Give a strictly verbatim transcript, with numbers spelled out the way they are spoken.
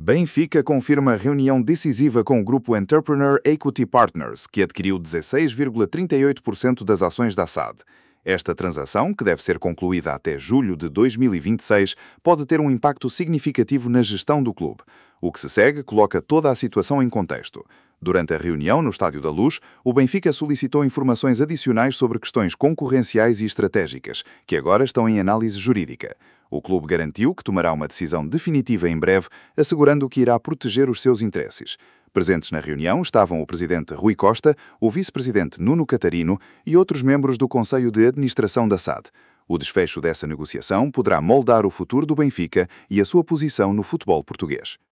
Benfica confirma reunião decisiva com o grupo Entrepreneur Equity Partners, que adquiriu dezesseis vírgula trinta e oito por cento das ações da S A D. Esta transação, que deve ser concluída até julho de dois mil e vinte e seis, pode ter um impacto significativo na gestão do clube. O que se segue coloca toda a situação em contexto. Durante a reunião no Estádio da Luz, o Benfica solicitou informações adicionais sobre questões concorrenciais e estratégicas, que agora estão em análise jurídica. O clube garantiu que tomará uma decisão definitiva em breve, assegurando que irá proteger os seus interesses. Presentes na reunião estavam o presidente Rui Costa, o vice-presidente Nuno Catarino e outros membros do Conselho de Administração da S A D. O desfecho dessa negociação poderá moldar o futuro do Benfica e a sua posição no futebol português.